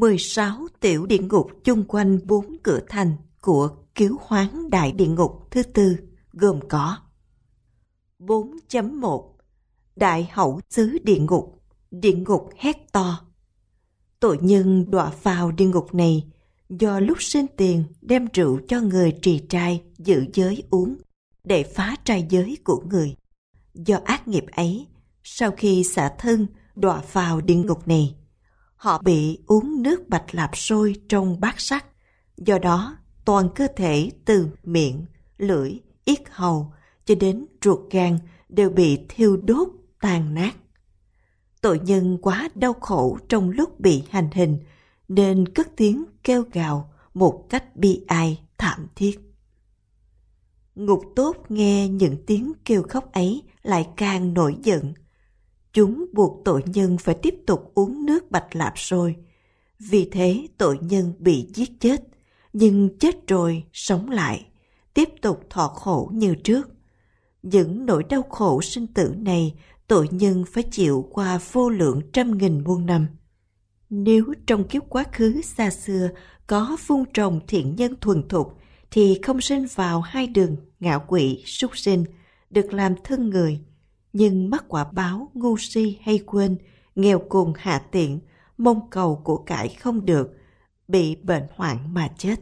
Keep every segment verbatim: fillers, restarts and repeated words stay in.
mười sáu tiểu địa ngục chung quanh bốn cửa thành của Cứu Hoán Đại Địa Ngục thứ tư gồm có: bốn chấm một Đại Hậu Xứ Địa Ngục, địa ngục hét to. Tội nhân đọa vào địa ngục này do lúc sinh tiền đem rượu cho người trì trai giữ giới uống để phá trai giới của người. Do ác nghiệp ấy, sau khi xả thân đọa vào địa ngục này, họ bị uống nước bạch lạp sôi trong bát sắt. Do đó, toàn cơ thể từ miệng, lưỡi, yết hầu cho đến ruột gan đều bị thiêu đốt tàn nát. Tội nhân quá đau khổ trong lúc bị hành hình nên cất tiếng kêu gào một cách bi ai thảm thiết. Ngục tốt nghe những tiếng kêu khóc ấy lại càng nổi giận. Chúng buộc tội nhân phải tiếp tục uống nước bạch lạp sôi. Vì thế tội nhân bị giết chết, nhưng chết rồi sống lại, tiếp tục thọ khổ như trước. Những nỗi đau khổ sinh tử này tội nhân phải chịu qua vô lượng trăm nghìn muôn năm. Nếu trong kiếp quá khứ xa xưa có vun trồng thiện nhân thuần thục thì không sinh vào hai đường ngạo quỷ súc sinh, được làm thân người. Nhưng mắc quả báo ngu si hay quên, nghèo cùng hạ tiện, mong cầu của cải không được, bị bệnh hoạn mà chết.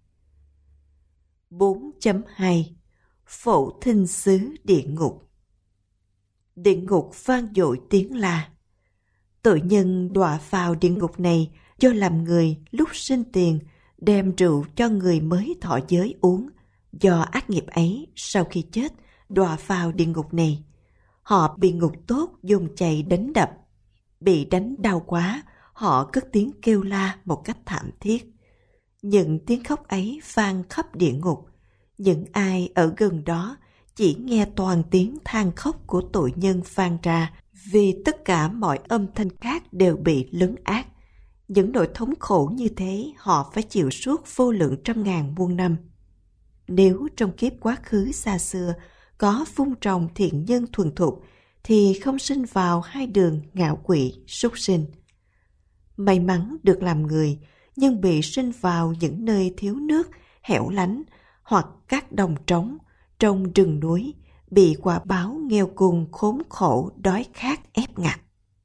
bốn chấm hai Phổ Thinh Xứ Địa Ngục. Địa ngục vang dội tiếng la. Tội nhân đọa vào địa ngục này do làm người lúc sinh tiền đem rượu cho người mới thọ giới uống. Do ác nghiệp ấy, sau khi chết đọa vào địa ngục này, họ bị ngục tốt dùng chày đánh đập. Bị đánh đau quá, họ cất tiếng kêu la một cách thảm thiết. Những tiếng khóc ấy vang khắp địa ngục. Những ai ở gần đó chỉ nghe toàn tiếng than khóc của tội nhân vang ra, vì tất cả mọi âm thanh khác đều bị lấn át. Những nỗi thống khổ như thế họ phải chịu suốt vô lượng trăm ngàn muôn năm. Nếu trong kiếp quá khứ xa xưa có vun trồng thiện nhân thuần thục thì không sinh vào hai đường ngạo quỷ súc sinh. May mắn được làm người nhưng bị sinh vào những nơi thiếu nước, hẻo lánh hoặc các đồng trống, trong rừng núi, bị quả báo nghèo cùng khốn khổ đói khát ép ngặt.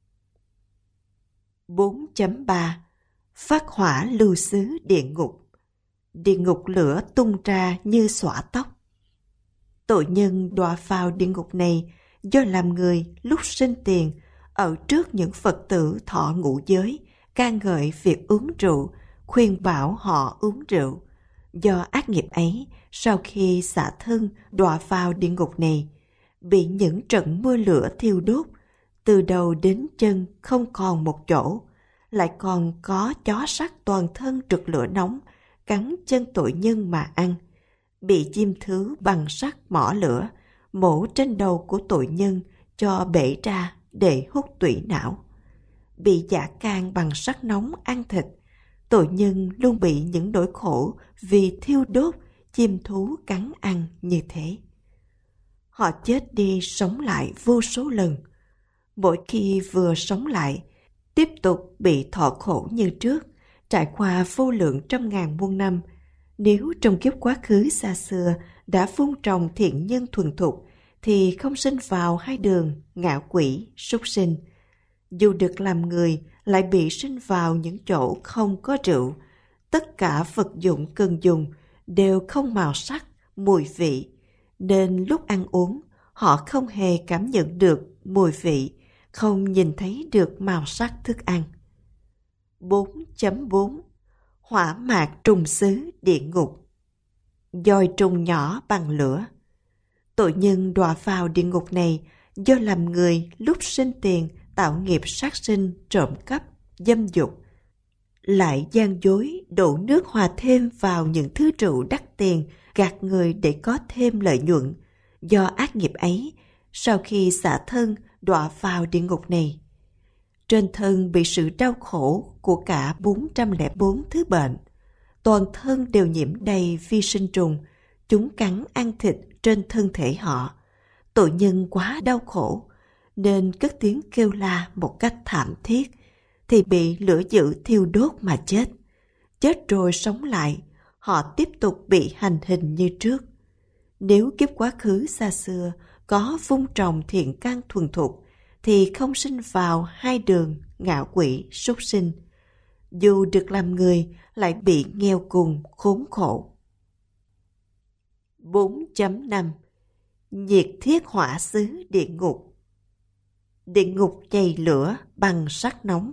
bốn chấm ba Phát hỏa lưu xứ địa ngục. Địa ngục lửa tung ra như xõa tóc. Tội nhân đọa vào địa ngục này do làm người lúc sinh tiền ở trước những Phật tử thọ ngũ giới, ca ngợi việc uống rượu, khuyên bảo họ uống rượu. Do ác nghiệp ấy, sau khi xả thân đọa vào địa ngục này, bị những trận mưa lửa thiêu đốt, từ đầu đến chân không còn một chỗ, lại còn có chó sắt toàn thân rực lửa nóng, cắn chân tội nhân mà ăn, bị chim thứ bằng sắt mỏ lửa, mổ trên đầu của tội nhân cho bể ra để hút tủy não, bị dã can bằng sắt nóng ăn thịt. Tội nhân luôn bị những nỗi khổ vì thiêu đốt, chim thú cắn ăn như thế. Họ chết đi sống lại vô số lần. Mỗi khi vừa sống lại, tiếp tục bị thọ khổ như trước, trải qua vô lượng trăm ngàn muôn năm. Nếu trong kiếp quá khứ xa xưa đã vun trồng thiện nhân thuần thục thì không sinh vào hai đường ngạo quỷ súc sinh. Dù được làm người lại bị sinh vào những chỗ không có rượu. Tất cả vật dụng cần dùng đều không màu sắc, mùi vị, nên lúc ăn uống họ không hề cảm nhận được mùi vị, không nhìn thấy được màu sắc thức ăn. bốn chấm bốn Hỏa mạc trùng xứ địa ngục. Dòi trùng nhỏ bằng lửa. Tội nhân đọa vào địa ngục này do làm người lúc sinh tiền tạo nghiệp sát sinh, trộm cắp, dâm dục, lại gian dối đổ nước hòa thêm vào những thứ rượu đắt tiền, gạt người để có thêm lợi nhuận. Do ác nghiệp ấy, sau khi xả thân đọa vào địa ngục này, trên thân bị sự đau khổ của cả bốn trăm lẻ bốn thứ bệnh. Toàn thân đều nhiễm đầy vi sinh trùng, chúng cắn ăn thịt trên thân thể họ. Tội nhân quá đau khổ nên cất tiếng kêu la một cách thảm thiết. thì bị lửa dữ thiêu đốt mà chết. Chết rồi sống lại, họ tiếp tục bị hành hình như trước. Nếu kiếp quá khứ xa xưa có vun trồng thiện căn thuần thục, thì không sinh vào hai đường ngạ quỷ súc sinh. Dù được làm người, lại bị nghèo cùng khốn khổ. bốn chấm năm Nhiệt thiết hỏa xứ địa ngục. Địa ngục chày lửa bằng sắt nóng.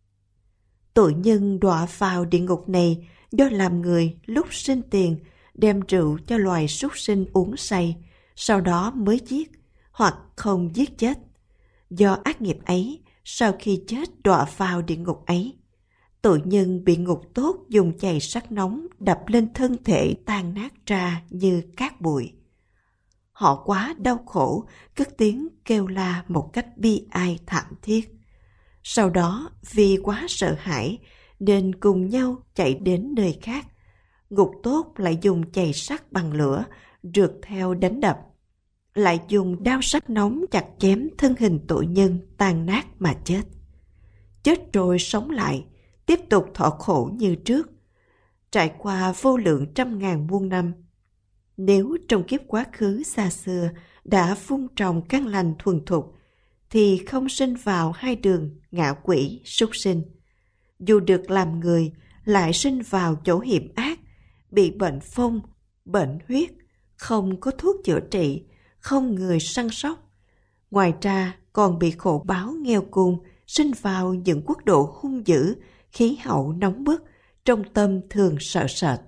Tội nhân đọa vào địa ngục này do làm người lúc sinh tiền đem rượu cho loài súc sinh uống say, sau đó mới giết hoặc không giết chết. Do ác nghiệp ấy, sau khi chết đọa vào địa ngục ấy, tội nhân bị ngục tốt dùng chày sắt nóng đập lên thân thể tan nát ra như cát bụi. Họ quá đau khổ, cất tiếng kêu la một cách bi ai thảm thiết. Sau đó vì quá sợ hãi nên cùng nhau chạy đến nơi khác. Ngục tốt lại dùng chày sắt bằng lửa rượt theo đánh đập, lại dùng đao sắt nóng chặt chém thân hình tội nhân tan nát mà chết. Chết rồi sống lại, tiếp tục thọ khổ như trước, trải qua vô lượng trăm ngàn muôn năm. Nếu trong kiếp quá khứ xa xưa đã vun trồng căn lành thuần thục, thì không sinh vào hai đường ngạ quỷ súc sinh. Dù được làm người, lại sinh vào chỗ hiểm ác, bị bệnh phong, bệnh huyết, không có thuốc chữa trị, không người săn sóc. Ngoài ra còn bị khổ báo nghèo cùng, sinh vào những quốc độ hung dữ, khí hậu nóng bức, trong tâm thường sợ sệt.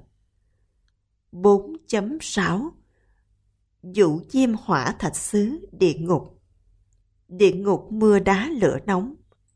bốn chấm sáu Dụ diêm hỏa thạch xứ địa ngục. Địa ngục mưa đá lửa nóng.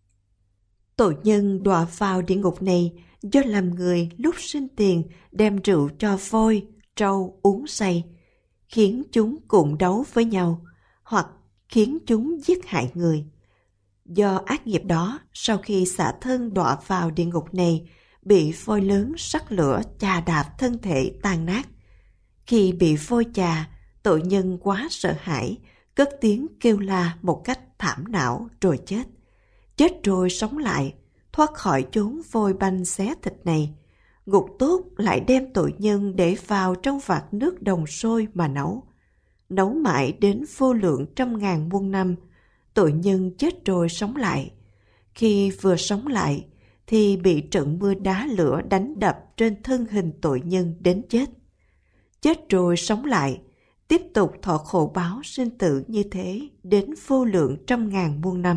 Tội nhân đọa vào địa ngục này do làm người lúc sinh tiền đem rượu cho voi, trâu uống say, khiến chúng cùng đấu với nhau, hoặc khiến chúng giết hại người. Do ác nghiệp đó, sau khi xả thân đọa vào địa ngục này, bị voi lớn sắc lửa chà đạp thân thể tan nát. Khi bị voi chà, tội nhân quá sợ hãi, cất tiếng kêu la một cách thảm não rồi chết. Chết rồi sống lại, thoát khỏi chốn vôi banh xé thịt này. Ngục tốt lại đem tội nhân để vào trong vạc nước đồng sôi mà nấu. Nấu mãi đến vô lượng trăm ngàn muôn năm, tội nhân chết rồi sống lại. Khi vừa sống lại, thì bị trận mưa đá lửa đánh đập trên thân hình tội nhân đến chết. Chết rồi sống lại, tiếp tục thọ khổ báo sinh tử như thế đến vô lượng trăm ngàn muôn năm.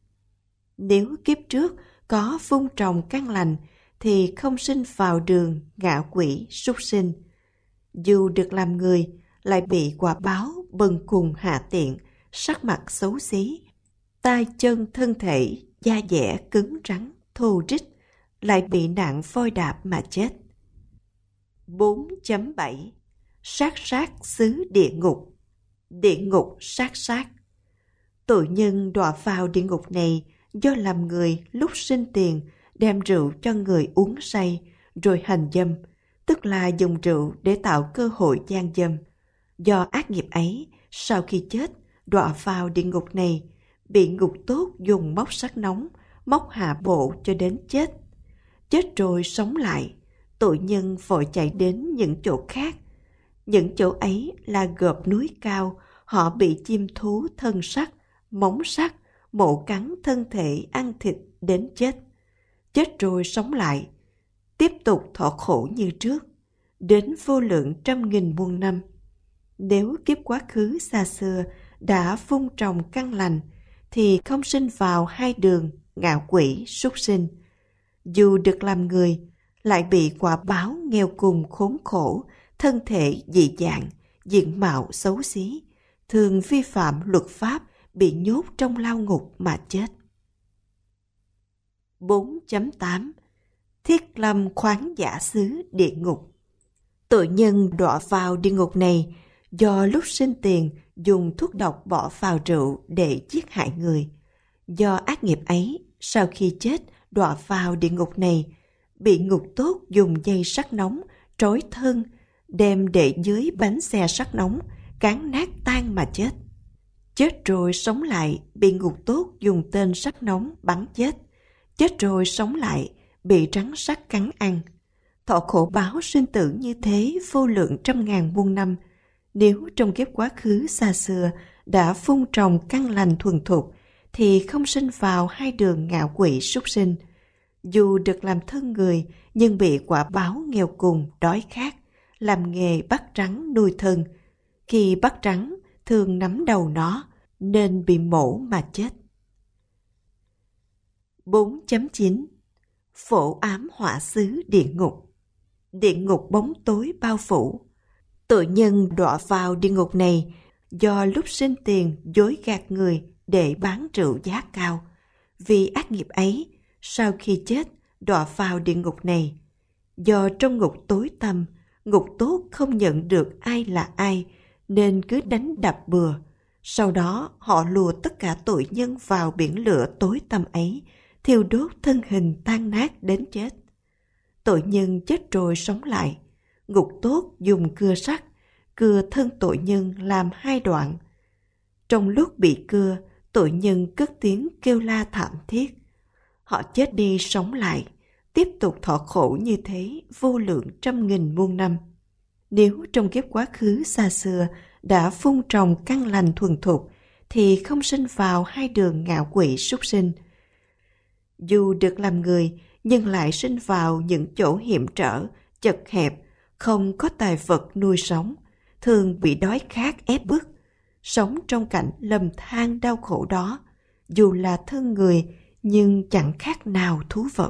Nếu kiếp trước có vun trồng căn lành, thì không sinh vào đường ngạ quỷ súc sinh. Dù được làm người, lại bị quả báo bần cùng hạ tiện, sắc mặt xấu xí, tay chân thân thể da dẻ cứng rắn thô rích, lại bị nạn voi đạp mà chết. bốn chấm bảy Sát sát xứ địa ngục. Địa ngục sát sát. Tội nhân đọa vào địa ngục này do làm người lúc sinh tiền đem rượu cho người uống say rồi hành dâm, tức là dùng rượu để tạo cơ hội gian dâm. Do ác nghiệp ấy, sau khi chết đọa vào địa ngục này, bị ngục tốt dùng móc sắt nóng móc hạ bộ cho đến chết. Chết rồi sống lại, tội nhân vội chạy đến những chỗ khác. Những chỗ ấy là gợp núi cao, họ bị chim thú thân sắt, móng sắt, mổ cắn thân thể ăn thịt đến chết. Chết rồi sống lại, tiếp tục thọ khổ như trước, đến vô lượng trăm nghìn muôn năm. Nếu kiếp quá khứ xa xưa đã vun trồng căn lành, thì không sinh vào hai đường ngạ quỷ súc sinh. Dù được làm người, lại bị quả báo nghèo cùng khốn khổ, thân thể dị dạng, diện mạo xấu xí, thường vi phạm luật pháp, bị nhốt trong lao ngục mà chết. bốn chấm tám Thiết lâm khoáng giả xứ địa ngục. Tội nhân đọa vào địa ngục này do lúc sinh tiền dùng thuốc độc bỏ vào rượu để giết hại người. Do ác nghiệp ấy, sau khi chết đọa vào địa ngục này, bị ngục tốt dùng dây sắt nóng trói thân, đem để dưới bánh xe sắt nóng, cán nát tan mà chết. Chết rồi sống lại, bị ngục tốt dùng tên sắt nóng bắn chết. chết rồi sống lại, bị rắn sắt cắn ăn. Thọ khổ báo sinh tử như thế vô lượng trăm ngàn muôn năm. Nếu trong kiếp quá khứ xa xưa đã phun trồng căn lành thuần thục, thì không sinh vào hai đường ngạ quỷ súc sinh. Dù được làm thân người, nhưng bị quả báo nghèo cùng, đói khát, làm nghề bắt rắn nuôi thân. Khi bắt rắn, thường nắm đầu nó, nên bị mổ mà chết. bốn chấm chín. Phổ ám họa xứ địa ngục. Địa ngục bóng tối bao phủ. Tội nhân đọa vào địa ngục này do lúc sinh tiền dối gạt người để bán rượu giá cao. Vì ác nghiệp ấy, sau khi chết đọa vào địa ngục này. Do trong ngục tối tăm, ngục tốt không nhận được ai là ai, nên cứ đánh đập bừa. Sau đó họ lùa tất cả tội nhân vào biển lửa tối tăm ấy, thiêu đốt thân hình tan nát đến chết. Tội nhân chết rồi sống lại. Ngục tốt dùng cưa sắt, cưa thân tội nhân làm hai đoạn. Trong lúc bị cưa, tội nhân cất tiếng kêu la thảm thiết. Họ chết đi sống lại, tiếp tục thọ khổ như thế vô lượng trăm nghìn muôn năm. Nếu trong kiếp quá khứ xa xưa đã phun trồng căn lành thuần thục, thì không sinh vào hai đường ngạ quỷ súc sinh. Dù được làm người, nhưng lại sinh vào những chỗ hiểm trở, chật hẹp, không có tài vật nuôi sống, thường bị đói khát ép bức, sống trong cảnh lầm than đau khổ đó, dù là thân người nhưng chẳng khác nào thú vật.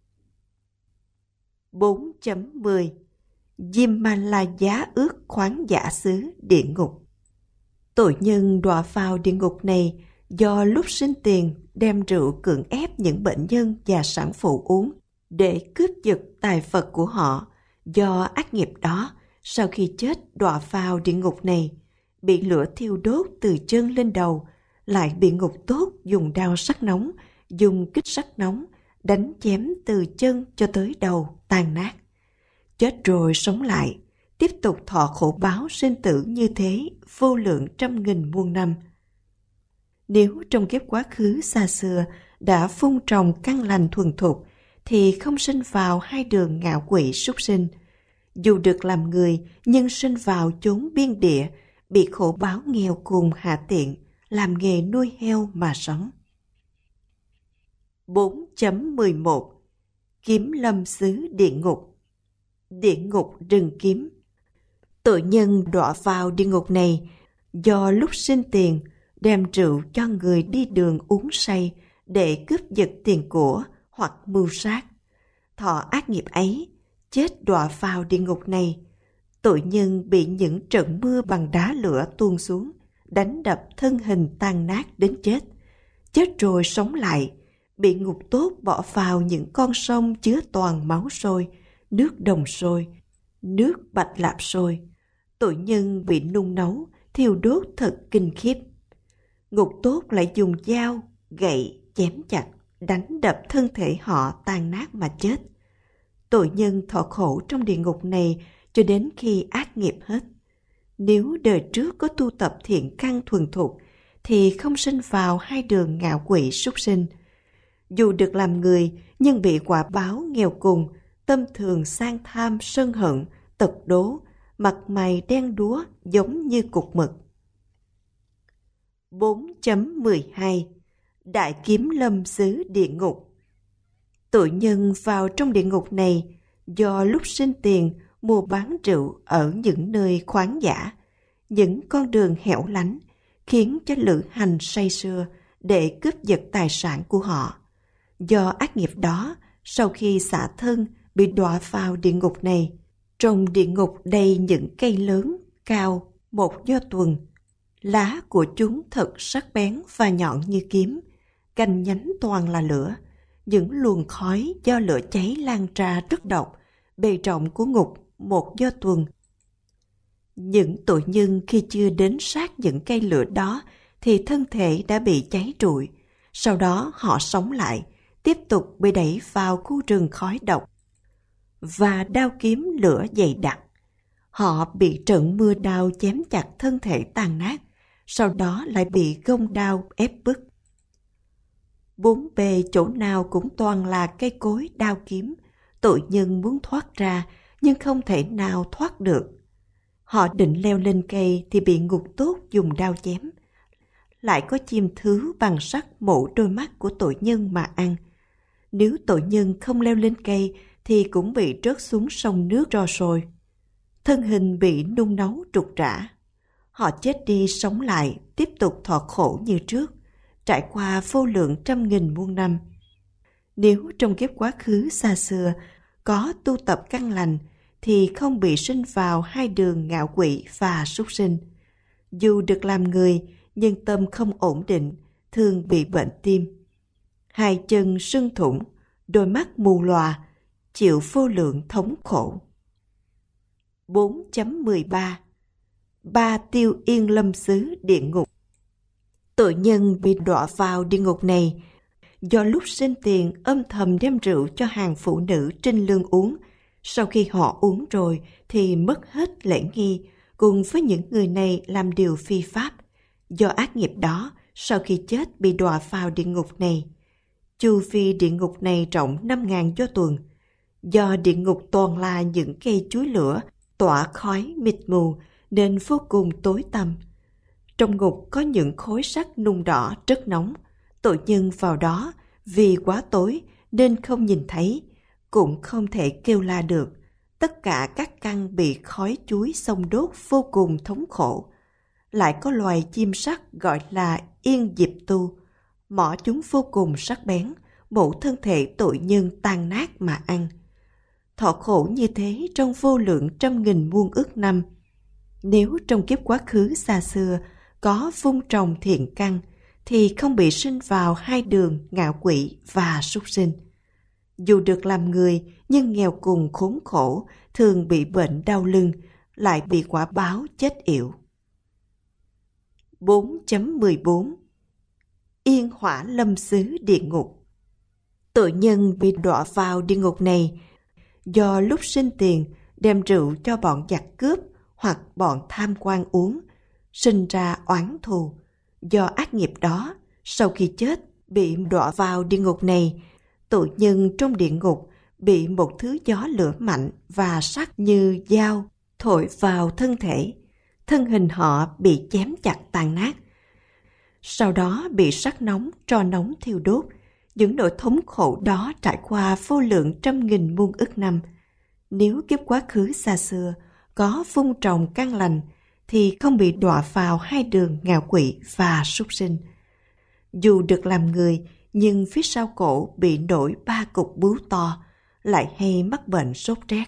bốn chấm mười. Diêm Ma La giá ước khoáng giả xứ địa ngục. Tội nhân đọa vào địa ngục này do lúc sinh tiền đem rượu cưỡng ép những bệnh nhân và sản phụ uống để cướp giật tài vật của họ. Do ác nghiệp đó, sau khi chết đọa vào địa ngục này, bị lửa thiêu đốt từ chân lên đầu, lại bị ngục tốt dùng đao sắc nóng, dùng kích sắt nóng, đánh chém từ chân cho tới đầu, tan nát. Chết rồi sống lại, tiếp tục thọ khổ báo sinh tử như thế vô lượng trăm nghìn muôn năm. Nếu trong kiếp quá khứ xa xưa đã phun trồng căn lành thuần thục, thì không sinh vào hai đường ngạ quỷ súc sinh. Dù được làm người, nhưng sinh vào chốn biên địa, bị khổ báo nghèo cùng hạ tiện, làm nghề nuôi heo mà sống. bốn chấm mười một. Kiếm lâm xứ địa ngục. Địa ngục rừng kiếm. Tội nhân đọa vào địa ngục này do lúc sinh tiền đem rượu cho người đi đường uống say để cướp giật tiền của hoặc mưu sát. Thọ ác nghiệp ấy, chết đọa vào địa ngục này. Tội nhân bị những trận mưa bằng đá lửa tuôn xuống, đánh đập thân hình tan nát đến chết. Chết rồi sống lại, bị ngục tốt bỏ vào những con sông chứa toàn máu sôi, nước đồng sôi, nước bạch lạp sôi. Tội nhân bị nung nấu, thiêu đốt thật kinh khiếp. Ngục tốt lại dùng dao, gậy, chém chặt, đánh đập thân thể họ tan nát mà chết. Tội nhân thọ khổ trong địa ngục này cho đến khi ác nghiệp hết. Nếu đời trước có tu tập thiện căn thuần thục, thì không sinh vào hai đường ngạ quỷ súc sinh. Dù được làm người, nhưng bị quả báo nghèo cùng, tâm thường sang tham sân hận, tật đố, mặt mày đen đúa giống như cục mực. bốn chấm mười hai. Đại kiếm lâm xứ địa ngục. Tội nhân vào trong địa ngục này do lúc sinh tiền mua bán rượu ở những nơi khoáng dã, những con đường hẻo lánh, khiến cho lữ hành say sưa để cướp giật tài sản của họ. Do ác nghiệp đó, sau khi xả thân bị đọa vào địa ngục này. Trong địa ngục đầy những cây lớn, cao, một do tuần. Lá của chúng thật sắc bén và nhọn như kiếm, cành nhánh toàn là lửa. Những luồng khói do lửa cháy lan ra rất độc, bề rộng của ngục một do tuần. Những tội nhân khi chưa đến sát những cây lửa đó thì thân thể đã bị cháy rụi. Sau đó họ sống lại, tiếp tục bị đẩy vào khu rừng khói độc và đao kiếm lửa dày đặc. Họ bị trận mưa đao chém chặt thân thể tàn nát, sau đó lại bị gông đao ép bức. Bốn bề chỗ nào cũng toàn là cây cối đao kiếm. Tội nhân muốn thoát ra nhưng không thể nào thoát được. Họ định leo lên cây thì bị ngục tốt dùng đao chém. Lại có chim thứ bằng sắt mổ đôi mắt của tội nhân mà ăn. Nếu tội nhân không leo lên cây thì cũng bị rớt xuống sông nước ro sôi. Thân hình bị nung nấu trục rã. Họ chết đi sống lại, tiếp tục thọ khổ như trước, trải qua vô lượng trăm nghìn muôn năm. Nếu trong kiếp quá khứ xa xưa có tu tập căn lành thì không bị sinh vào hai đường ngạo quỷ và súc sinh. Dù được làm người nhưng tâm không ổn định, thường bị bệnh tim. Hai chân sưng thủng, đôi mắt mù lòa, chịu vô lượng thống khổ. bốn chấm mười ba Ba tiêu yên lâm xứ địa ngục. Tội nhân bị đọa vào địa ngục này do lúc sinh tiền âm thầm đem rượu cho hàng phụ nữ trinh lương uống. Sau khi họ uống rồi thì mất hết lễ nghi, cùng với những người này làm điều phi pháp. Do ác nghiệp đó, sau khi chết bị đọa vào địa ngục này. Chu vi địa ngục này rộng năm ngàn do tuần. Do địa ngục toàn là những cây chuối lửa, tỏa khói mịt mù nên vô cùng tối tăm. Trong ngục có những khối sắt nung đỏ rất nóng. Tội nhân vào đó vì quá tối nên không nhìn thấy, cũng không thể kêu la được. Tất cả các căn bị khói chuối xông đốt vô cùng thống khổ. Lại có loài chim sắt gọi là yên diệp tu. Mỏ chúng vô cùng sắc bén, mổ thân thể tội nhân tan nát mà ăn. Thọ khổ như thế trong vô lượng trăm nghìn muôn ức năm. Nếu trong kiếp quá khứ xa xưa có vun trồng thiện căn thì không bị sinh vào hai đường ngạo quỷ và súc sinh. Dù được làm người nhưng nghèo cùng khốn khổ, thường bị bệnh đau lưng, lại bị quả báo chết yểu. bốn chấm mười bốn Yên hỏa lâm xứ địa ngục. Tội nhân bị đọa vào địa ngục này do lúc sinh tiền đem rượu cho bọn giặc cướp hoặc bọn tham quan uống, sinh ra oán thù. Do ác nghiệp đó, sau khi chết bị đọa vào địa ngục này, tội nhân trong địa ngục bị một thứ gió lửa mạnh và sắc như dao thổi vào thân thể. Thân hình họ bị chém chặt tàn nát. Sau đó bị sắc nóng, tro nóng thiêu đốt. Những nỗi thống khổ đó trải qua vô lượng trăm nghìn muôn ức năm. Nếu kiếp quá khứ xa xưa có vun trồng căn lành thì không bị đọa vào hai đường ngạo quỷ và súc sinh. Dù được làm người nhưng phía sau cổ bị nổi ba cục bướu to, lại hay mắc bệnh sốt rét.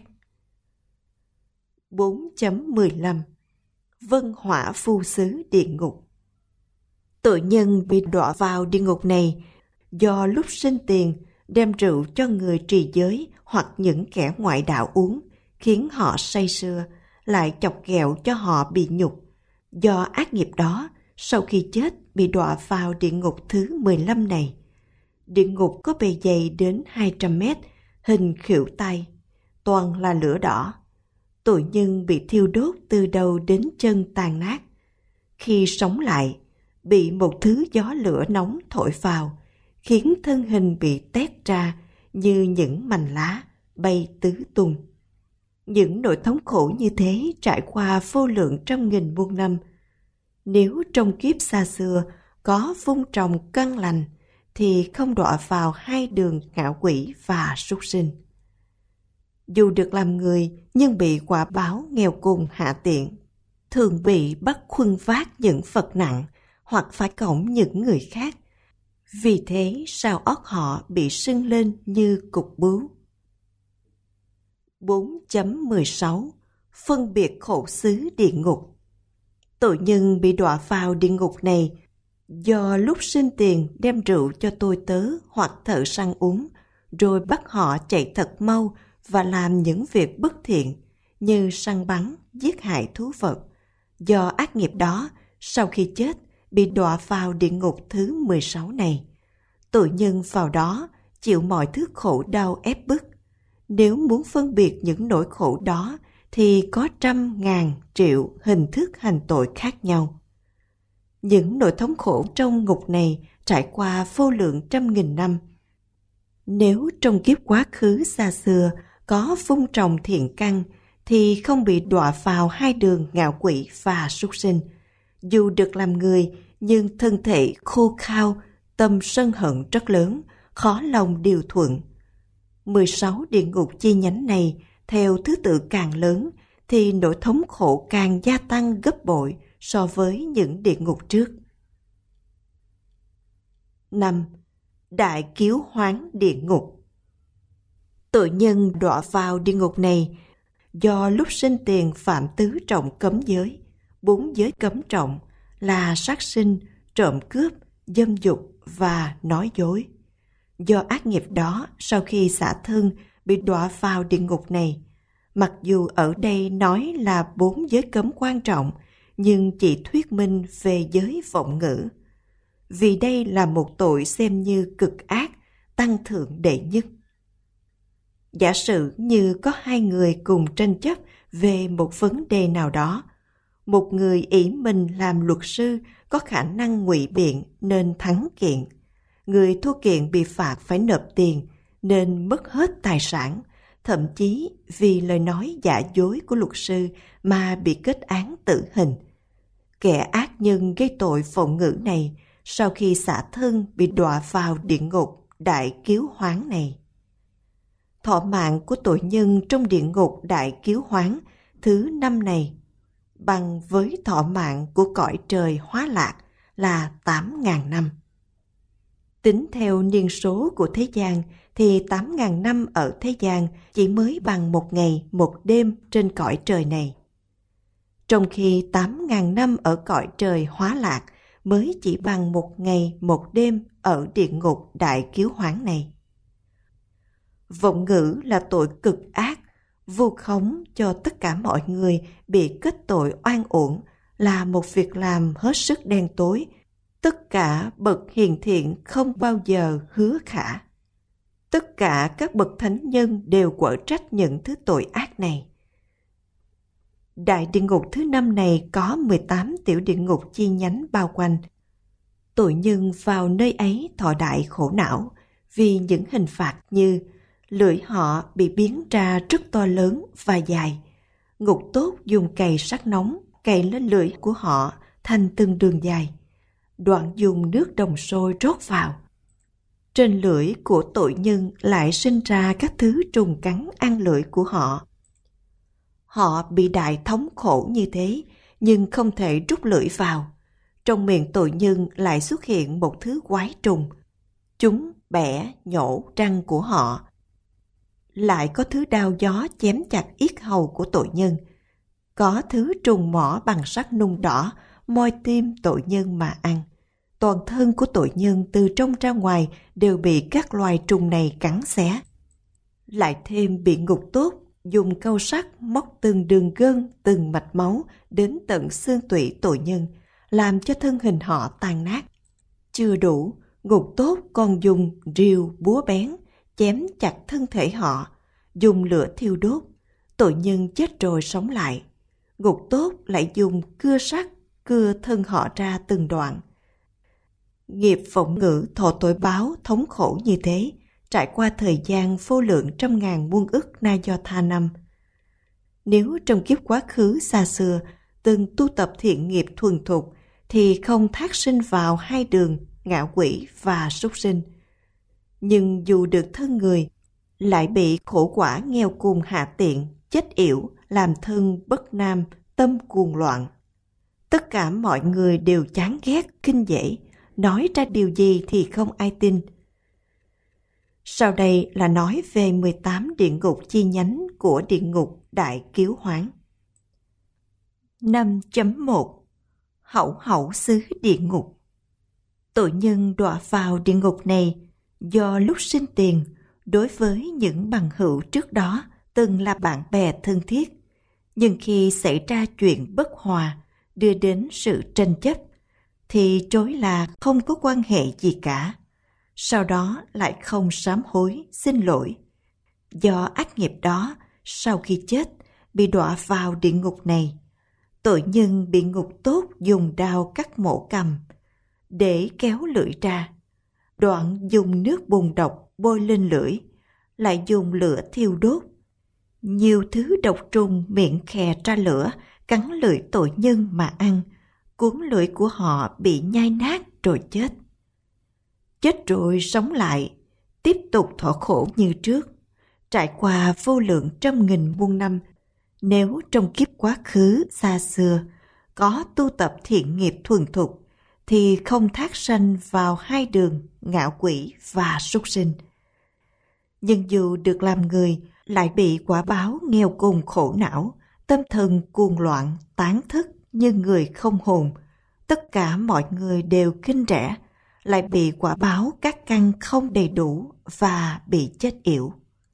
bốn chấm mười lăm Vân hỏa phu xứ địa ngục. Tội nhân bị đọa vào địa ngục này do lúc sinh tiền đem rượu cho người trì giới hoặc những kẻ ngoại đạo uống, khiến họ say sưa, lại chọc ghẹo cho họ bị nhục. Do ác nghiệp đó, sau khi chết bị đọa vào địa ngục thứ mười lăm này. Địa ngục có bề dày đến hai trăm mét, hình khuỷu tay, toàn là lửa đỏ. Tội nhân bị thiêu đốt từ đầu đến chân tàn nát. Khi sống lại, bị một thứ gió lửa nóng thổi vào, khiến thân hình bị tét ra như những mảnh lá bay tứ tung. Những nỗi thống khổ như thế trải qua vô lượng trăm nghìn muôn năm. Nếu trong kiếp xa xưa có vun trồng căn lành thì không đọa vào hai đường ngạo quỷ và súc sinh. Dù được làm người nhưng bị quả báo nghèo cùng hạ tiện, thường bị bắt khuân vác những vật nặng hoặc phải cõng những người khác. Vì thế sao óc họ bị sưng lên như cục bướu. bốn chấm mười sáu Phân biệt khổ xứ địa ngục. Tội nhân bị đọa vào địa ngục này do lúc sinh tiền đem rượu cho tôi tớ hoặc thợ săn uống, rồi bắt họ chạy thật mau và làm những việc bất thiện như săn bắn, giết hại thú vật. Do ác nghiệp đó, sau khi chết bị đọa vào địa ngục thứ mười sáu này. Tội nhân vào đó chịu mọi thứ khổ đau ép bức. Nếu muốn phân biệt những nỗi khổ đó thì có trăm ngàn triệu hình thức hành tội khác nhau. Những nỗi thống khổ trong ngục này trải qua vô lượng trăm nghìn năm. Nếu trong kiếp quá khứ xa xưa có vun trồng thiện căn, thì không bị đọa vào hai đường ngạo quỷ và súc sinh. Dù được làm người, nhưng thân thể khô khao, tâm sân hận rất lớn, khó lòng điều thuận. mười sáu địa ngục chi nhánh này, theo thứ tự càng lớn, thì nỗi thống khổ càng gia tăng gấp bội so với những địa ngục trước. năm. Đại Kiếu Hoán Địa Ngục. Tội nhân đọa vào địa ngục này do lúc sinh tiền phạm tứ trọng cấm giới. Bốn giới cấm trọng là sát sinh, trộm cướp, dâm dục và nói dối. Do ác nghiệp đó, sau khi xả thân bị đọa vào địa ngục này, mặc dù ở đây nói là bốn giới cấm quan trọng, nhưng chỉ thuyết minh về giới vọng ngữ. Vì đây là một tội xem như cực ác, tăng thượng đệ nhất. Giả sử như có hai người cùng tranh chấp về một vấn đề nào đó. Một người ỷ mình làm luật sư có khả năng ngụy biện nên thắng kiện. Người thua kiện bị phạt phải nộp tiền nên mất hết tài sản, thậm chí vì lời nói giả dối của luật sư mà bị kết án tử hình. Kẻ ác nhân gây tội vọng ngữ này sau khi xả thân bị đọa vào địa ngục Đại Kiếu Hoán này. Thọ mạng của tội nhân trong địa ngục Đại Kiếu Hoán thứ năm này bằng với thọ mạng của cõi trời Hóa Lạc là tám ngàn năm. Tính theo niên số của thế gian thì tám ngàn năm ở thế gian chỉ mới bằng một ngày một đêm trên cõi trời này. Trong khi tám ngàn năm ở cõi trời Hóa Lạc mới chỉ bằng một ngày một đêm ở địa ngục Đại Kiếu Hoán này. Vọng ngữ là tội cực ác, vu khống cho tất cả mọi người bị kết tội oan uổng, là một việc làm hết sức đen tối. Tất cả bậc hiền thiện không bao giờ hứa khả. Tất cả các bậc thánh nhân đều quở trách những thứ tội ác này. Đại địa ngục thứ năm này có mười tám tiểu địa ngục chi nhánh bao quanh. Tội nhân vào nơi ấy thọ đại khổ não vì những hình phạt như lưỡi họ bị biến ra rất to lớn và dài. Ngục tốt dùng cày sắt nóng cày lên lưỡi của họ thành từng đường dài. Đoạn dùng nước đồng sôi rót vào. Trên lưỡi của tội nhân lại sinh ra các thứ trùng cắn ăn lưỡi của họ. Họ bị đại thống khổ như thế, nhưng không thể rút lưỡi vào. Trong miệng tội nhân lại xuất hiện một thứ quái trùng. Chúng bẻ, nhổ răng của họ. Lại có thứ đao gió chém chặt yết hầu của tội nhân. Có thứ trùng mỏ bằng sắt nung đỏ, moi tim tội nhân mà ăn. Toàn thân của tội nhân từ trong ra ngoài đều bị các loài trùng này cắn xé. Lại thêm bị ngục tốt, dùng câu sắt móc từng đường gân, từng mạch máu đến tận xương tủy tội nhân, làm cho thân hình họ tan nát. Chưa đủ, ngục tốt còn dùng rìu búa bén, chém chặt thân thể họ, dùng lửa thiêu đốt. Tội nhân chết rồi sống lại. Ngục tốt lại dùng cưa sắt, cưa thân họ ra từng đoạn. Nghiệp vọng ngữ thọ tội báo thống khổ như thế, trải qua thời gian vô lượng trăm ngàn muôn ức na do tha năm. Nếu trong kiếp quá khứ xa xưa từng tu tập thiện nghiệp thuần thục, thì không thác sinh vào hai đường ngạo quỷ và súc sinh. Nhưng dù được thân người, lại bị khổ quả nghèo cùng hạ tiện, chết yểu, làm thân bất nam, tâm cuồng loạn. Tất cả mọi người đều chán ghét, kinh dễ, nói ra điều gì thì không ai tin. Sau đây là nói về mười tám địa ngục chi nhánh của địa ngục Đại Kiếu Hoán. năm chấm một Hậu hậu xứ địa ngục. Tội nhân đọa vào địa ngục này do lúc sinh tiền, đối với những bằng hữu trước đó từng là bạn bè thân thiết, nhưng khi xảy ra chuyện bất hòa đưa đến sự tranh chấp, thì trối là không có quan hệ gì cả. Sau đó lại không sám hối, xin lỗi. Do ác nghiệp đó, sau khi chết, bị đọa vào địa ngục này. Tội nhân bị ngục tốt dùng đao cắt mổ cầm, để kéo lưỡi ra. đoạn dùng nước bùn độc bôi lên lưỡi, lại dùng lửa thiêu đốt. Nhiều thứ độc trùng miệng khè ra lửa, cắn lưỡi tội nhân mà ăn, cuốn lưỡi của họ bị nhai nát rồi chết. Chết rồi sống lại, tiếp tục thọ khổ như trước, trải qua vô lượng trăm nghìn muôn năm. Nếu trong kiếp quá khứ xa xưa có tu tập thiện nghiệp thuần thục, thì không thác sanh vào hai đường ngạo quỷ và súc sinh. Nhưng dù được làm người, lại bị quả báo nghèo cùng khổ não, tâm thần cuồng loạn, tán thức như người không hồn. Tất cả mọi người đều kinh rẻ, lại bị quả báo các căn không đầy đủ và bị chết yểu.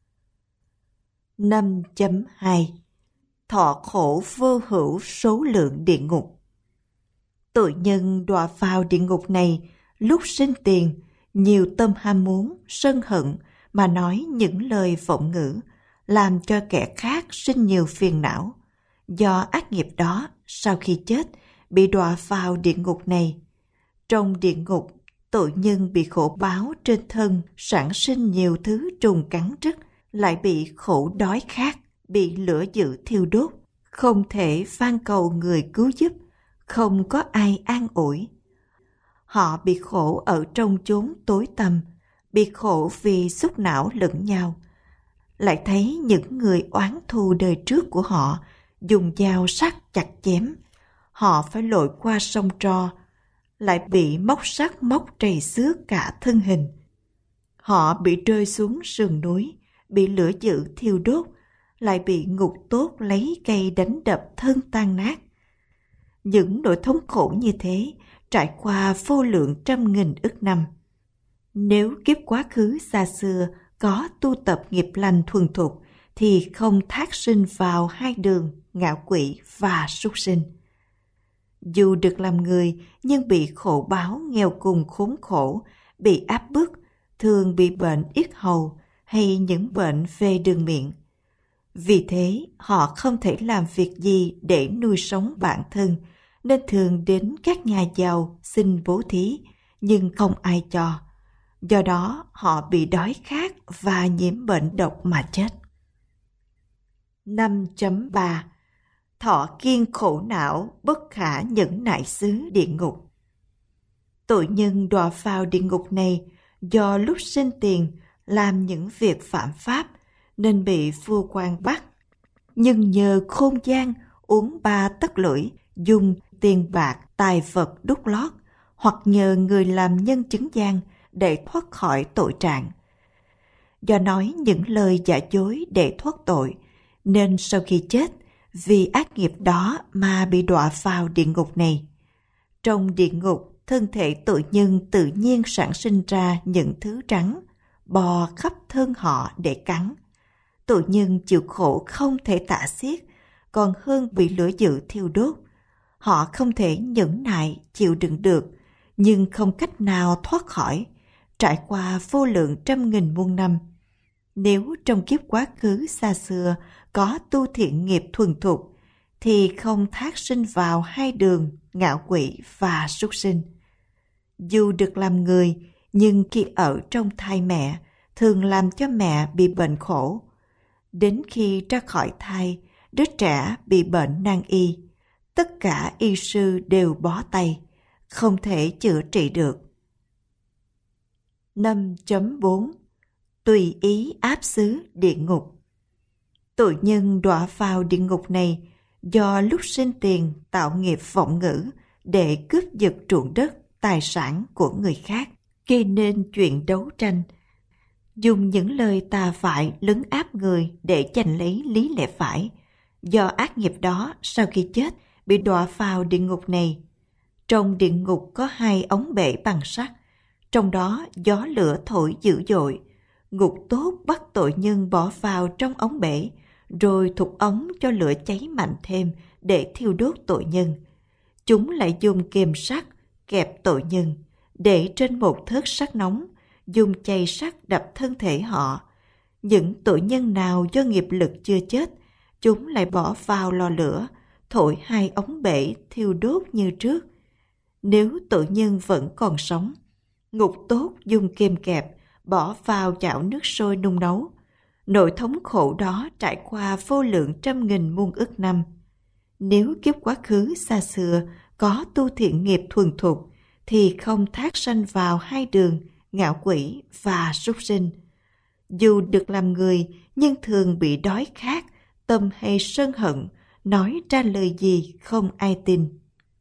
năm chấm hai Thọ khổ vô hữu số lượng địa ngục. Tội nhân đọa vào địa ngục này lúc sinh tiền, nhiều tâm ham muốn, sân hận mà nói những lời vọng ngữ, làm cho kẻ khác sinh nhiều phiền não. Do ác nghiệp đó, sau khi chết, bị đọa vào địa ngục này. Trong địa ngục, tội nhân bị khổ báo trên thân, sản sinh nhiều thứ trùng cắn rứt, lại bị khổ đói khát, bị lửa dữ thiêu đốt, không thể van cầu người cứu giúp, không có ai an ủi. Họ bị khổ ở trong chốn tối tăm, bị khổ vì xúc não lẫn nhau. Lại thấy những người oán thù đời trước của họ dùng dao sắc chặt chém, họ phải lội qua sông Tro, lại bị móc sắt móc trầy xước cả thân hình. Họ bị rơi xuống sườn núi, bị lửa dữ thiêu đốt, lại bị ngục tốt lấy cây đánh đập thân tan nát. Những nỗi thống khổ như thế trải qua vô lượng trăm nghìn ức năm. Nếu kiếp quá khứ xa xưa có tu tập nghiệp lành thuần thục, thì không thác sinh vào hai đường ngạo quỷ và súc sinh. Dù được làm người, nhưng bị khổ báo nghèo cùng khốn khổ, bị áp bức, thường bị bệnh yết hầu hay những bệnh về đường miệng. Vì thế, họ không thể làm việc gì để nuôi sống bản thân, nên thường đến các nhà giàu xin bố thí, nhưng không ai cho. Do đó, họ bị đói khát và nhiễm bệnh độc mà chết. năm chấm ba Thọ kiên khổ não, bất khả nhẫn nại xứ địa ngục. Tội nhân đọa vào địa ngục này do lúc sinh tiền làm những việc phạm pháp nên bị vua quan bắt. Nhưng nhờ khôn gian uống ba tấc lưỡi, dùng tiền bạc tài vật đút lót, hoặc nhờ người làm nhân chứng gian để thoát khỏi tội trạng. Do nói những lời giả dối để thoát tội, nên sau khi chết, vì ác nghiệp đó mà bị đọa vào địa ngục này. Trong địa ngục, thân thể tội nhân tự nhiên sản sinh ra những thứ trắng, bò khắp thân họ để cắn. Tội nhân chịu khổ không thể tả xiết, còn hơn bị lửa dữ thiêu đốt. Họ không thể nhẫn nại chịu đựng được, nhưng không cách nào thoát khỏi, trải qua vô lượng trăm nghìn muôn năm. Nếu trong kiếp quá khứ xa xưa có tu thiện nghiệp thuần thục, thì không thác sinh vào hai đường ngạo quỷ và súc sinh. Dù được làm người, nhưng khi ở trong thai mẹ, thường làm cho mẹ bị bệnh khổ. Đến khi ra khỏi thai, đứa trẻ bị bệnh nan y. Tất cả y sư đều bó tay, không thể chữa trị được. năm chấm bốn Tùy ý áp xứ địa ngục. Tội nhân đọa vào địa ngục này do lúc sinh tiền tạo nghiệp vọng ngữ để cướp giật ruộng đất, tài sản của người khác, gây nên chuyện đấu tranh, dùng những lời tà phại lấn áp người để giành lấy lý lẽ phải. Do ác nghiệp đó, sau khi chết, bị đọa vào địa ngục này. Trong địa ngục có hai ống bể bằng sắt, trong đó gió lửa thổi dữ dội. Ngục tốt bắt tội nhân bỏ vào trong ống bể, rồi thụt ống cho lửa cháy mạnh thêm để thiêu đốt tội nhân. Chúng lại dùng kềm sắt kẹp tội nhân, để trên một thớt sắt nóng, dùng chày sắt đập thân thể họ. Những tội nhân nào do nghiệp lực chưa chết, chúng lại bỏ vào lò lửa, thổi hai ống bể thiêu đốt như trước. Nếu tội nhân vẫn còn sống, Ngục tốt dùng kềm kẹp, bỏ vào chảo nước sôi nung nấu. Nỗi thống khổ đó trải qua vô lượng trăm nghìn muôn ức năm. Nếu kiếp quá khứ xa xưa có tu thiện nghiệp thuần thục, thì không thác sanh vào hai đường ngạo quỷ và súc sinh. Dù được làm người, nhưng thường bị đói khát, tâm hay sân hận, nói ra lời gì không ai tin.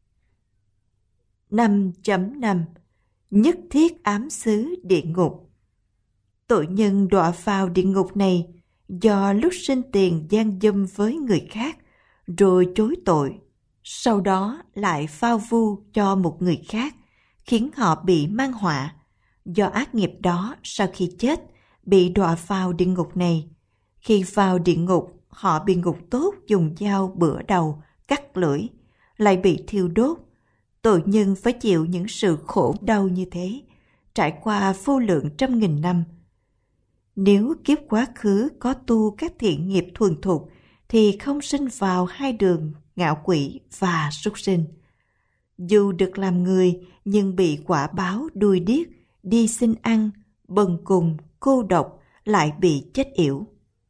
năm chấm năm Nhất thiết ám xứ địa ngục. Tội nhân đọa vào địa ngục này do lúc sinh tiền gian dâm với người khác, rồi chối tội, sau đó lại phao vu cho một người khác, khiến họ bị mang họa. Do ác nghiệp đó, sau khi chết, bị đọa vào địa ngục này. Khi vào địa ngục, họ bị ngục tốt dùng dao bữa đầu, cắt lưỡi, lại bị thiêu đốt. Tội nhân phải chịu những sự khổ đau như thế, trải qua vô lượng trăm nghìn năm. Nếu kiếp quá khứ có tu các thiện nghiệp thuần thục, thì không sinh vào hai đường ngạo quỷ và súc sinh. Dù được làm người, nhưng bị quả báo đuôi điếc, đi xin ăn, bần cùng, cô độc, lại bị chết yểu.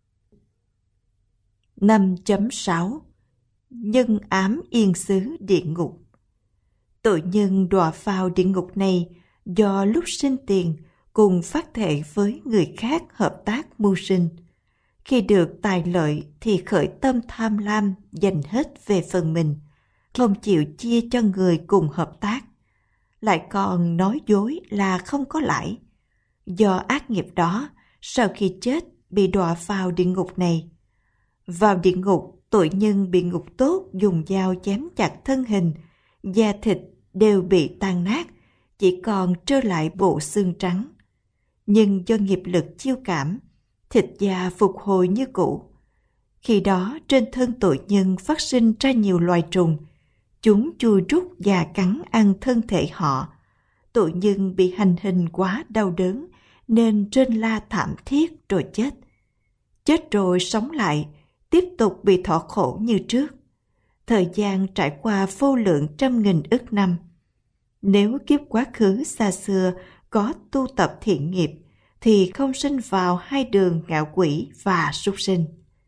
năm chấm sáu Nhân ám yên xứ địa ngục. Tội nhân đọa vào địa ngục này do lúc sinh tiền cùng phát thệ với người khác hợp tác mưu sinh. Khi được tài lợi thì khởi tâm tham lam dành hết về phần mình, không chịu chia cho người cùng hợp tác, lại còn nói dối là không có lãi. Do ác nghiệp đó, sau khi chết bị đọa vào địa ngục này. Vào địa ngục, tội nhân bị ngục tốt dùng dao chém chặt thân hình, da thịt đều bị tan nát, chỉ còn trơ lại bộ xương trắng. Nhưng do nghiệp lực chiêu cảm, thịt da phục hồi như cũ. Khi đó trên thân tội nhân phát sinh ra nhiều loài trùng, chúng chui rút và cắn ăn thân thể họ. Tội nhân bị hành hình quá đau đớn nên rên la thảm thiết rồi chết. Chết rồi sống lại, tiếp tục bị thọ khổ như trước. Thời gian trải qua vô lượng trăm nghìn ức năm. Nếu kiếp quá khứ xa xưa có tu tập thiện nghiệp, thì không sinh vào hai đường ngạo quỷ và súc sinh.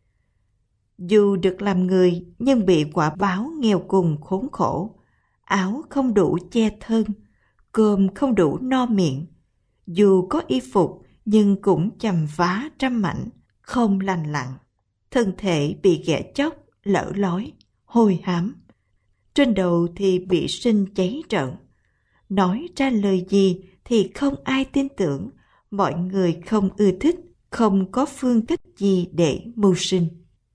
Dù được làm người, nhưng bị quả báo nghèo cùng khốn khổ, áo không đủ che thân, cơm không đủ no miệng. Dù có y phục, nhưng cũng chằm vá trăm mảnh, không lành lặn. Thân thể bị ghẻ chóc, lở lói, hôi hám. Trên đầu thì bị sinh cháy trận. Nói ra lời gì thì không ai tin tưởng, mọi người không ưa thích, không có phương cách gì để mưu sinh.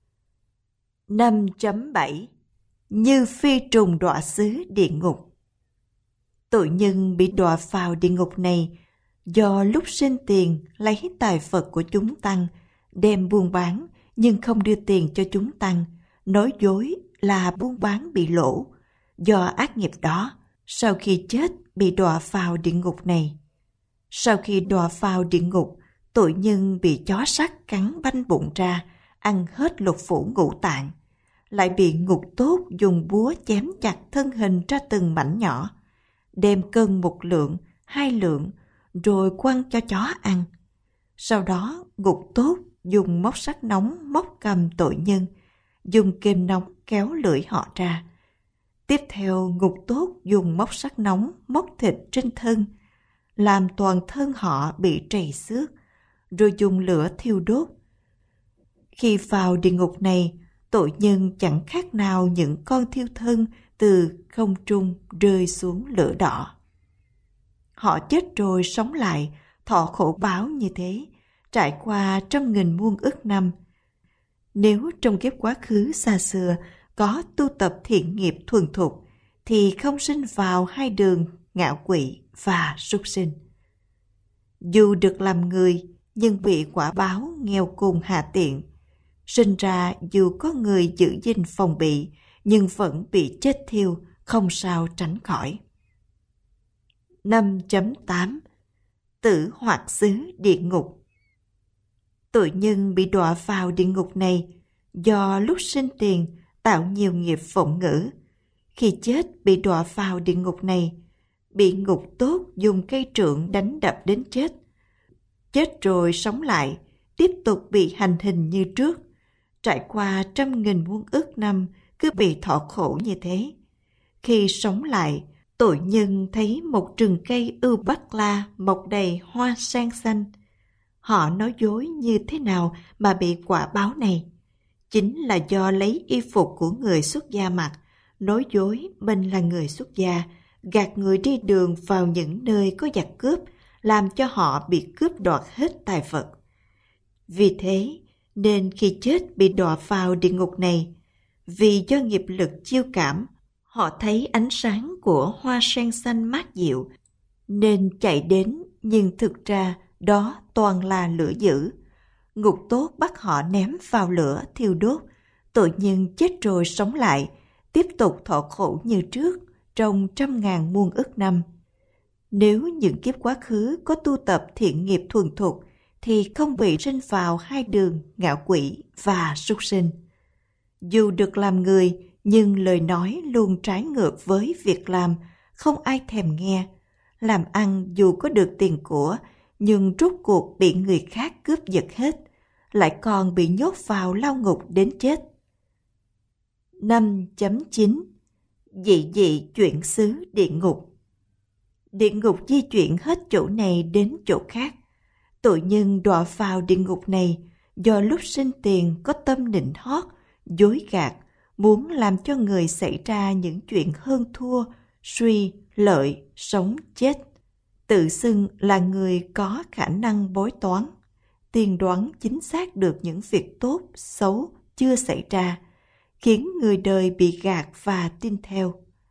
năm chấm bảy Như phi trùng đọa xứ địa ngục. Tội nhân bị đọa vào địa ngục này do lúc sinh tiền lấy tài vật của chúng tăng, đem buôn bán nhưng không đưa tiền cho chúng tăng, nói dối là buôn bán bị lỗ. Do ác nghiệp đó, sau khi chết bị đọa vào địa ngục này. Sau khi đọa vào địa ngục, tội nhân bị chó sắt cắn banh bụng ra, ăn hết lục phủ ngũ tạng, lại bị ngục tốt dùng búa chém chặt thân hình ra từng mảnh nhỏ, đem cân một lượng, hai lượng, rồi quăng cho chó ăn. Sau đó ngục tốt dùng móc sắt nóng móc cầm tội nhân, dùng kềm nóng kéo lưỡi họ ra. Tiếp theo ngục tốt dùng móc sắt nóng móc thịt trên thân, làm toàn thân họ bị trầy xước, rồi dùng lửa thiêu đốt. Khi vào địa ngục này, tội nhân chẳng khác nào những con thiêu thân từ không trung rơi xuống lửa đỏ. Họ chết rồi sống lại, thọ khổ báo như thế, trải qua trăm nghìn muôn ức năm. Nếu trong kiếp quá khứ xa xưa có tu tập thiện nghiệp thuần thục, thì không sinh vào hai đường ngạo quỷ và súc sinh. Dù được làm người, nhưng bị quả báo nghèo cùng hạ tiện. Sinh ra dù có người giữ gìn phòng bị, nhưng vẫn bị chết thiêu, không sao tránh khỏi. năm chấm tám Tử hoặc xứ địa ngục. Tội nhân bị đọa vào địa ngục này do lúc sinh tiền tạo nhiều nghiệp phụng ngữ. Khi chết bị đọa vào địa ngục này, bị ngục tốt dùng cây trượng đánh đập đến chết. Chết rồi sống lại, tiếp tục bị hành hình như trước. Trải qua trăm nghìn muôn ức năm cứ bị thọ khổ như thế. Khi sống lại, tội nhân thấy một rừng cây ưu bắc la mọc đầy hoa sen xanh. Họ nói dối như thế nào mà bị quả báo này? Chính là do lấy y phục của người xuất gia mặc, nói dối mình là người xuất gia, gạt người đi đường vào những nơi có giặc cướp, làm cho họ bị cướp đoạt hết tài vật. Vì thế, nên khi chết bị đọa vào địa ngục này, vì do nghiệp lực chiêu cảm, họ thấy ánh sáng của hoa sen xanh mát dịu, nên chạy đến, nhưng thực ra đó toàn là lửa dữ. Ngục tốt bắt họ ném vào lửa thiêu đốt, tội nhân chết rồi sống lại, tiếp tục thọ khổ như trước trong trăm ngàn muôn ức năm. Nếu những kiếp quá khứ có tu tập thiện nghiệp thuần thục, thì không bị sinh vào hai đường ngạo quỷ và súc sinh. Dù được làm người, nhưng lời nói luôn trái ngược với việc làm, không ai thèm nghe. Làm ăn dù có được tiền của, nhưng rốt cuộc bị người khác cướp giật hết, lại còn bị nhốt vào lao ngục đến chết. năm chấm chín Dị dị chuyển xứ địa ngục. Địa ngục di chuyển hết chỗ này đến chỗ khác. Tội nhân đọa vào địa ngục này do lúc sinh tiền có tâm nịnh hót, dối gạt, muốn làm cho người xảy ra những chuyện hơn thua, suy, lợi, sống, chết. Tự xưng là người có khả năng bói toán, tiên đoán chính xác được những việc tốt, xấu chưa xảy ra, khiến người đời bị gạt và tin theo.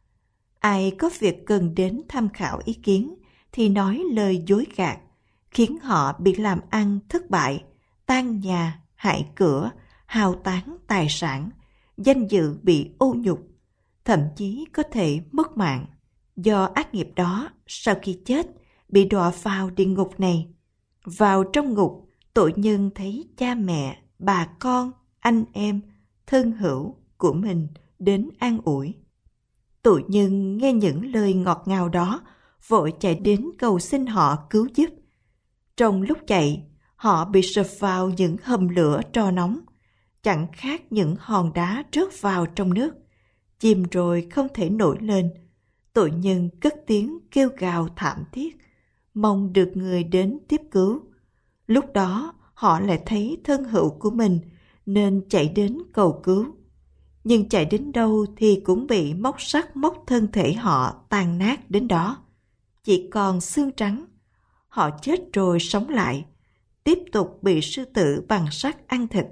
Ai có việc cần đến tham khảo ý kiến thì nói lời dối gạt, khiến họ bị làm ăn thất bại, tan nhà, hại cửa, hao tán tài sản, danh dự bị ô nhục, thậm chí có thể mất mạng. Do ác nghiệp đó, sau khi chết, bị đọa vào địa ngục này. Vào trong ngục, tội nhân thấy cha mẹ, bà con, anh em, thân hữu của mình đến an ủi. Tội nhân nghe những lời ngọt ngào đó, vội chạy đến cầu xin họ cứu giúp. Trong lúc chạy, họ bị sập vào những hầm lửa tro nóng, chẳng khác những hòn đá rớt vào trong nước, chìm rồi không thể nổi lên. Tội nhân cất tiếng kêu gào thảm thiết, mong được người đến tiếp cứu. Lúc đó họ lại thấy thân hữu của mình nên chạy đến cầu cứu. Nhưng chạy đến đâu thì cũng bị móc sắt móc thân thể họ tan nát đến đó. Chỉ còn xương trắng. Họ chết rồi sống lại, tiếp tục bị sư tử bằng sắt ăn thịt.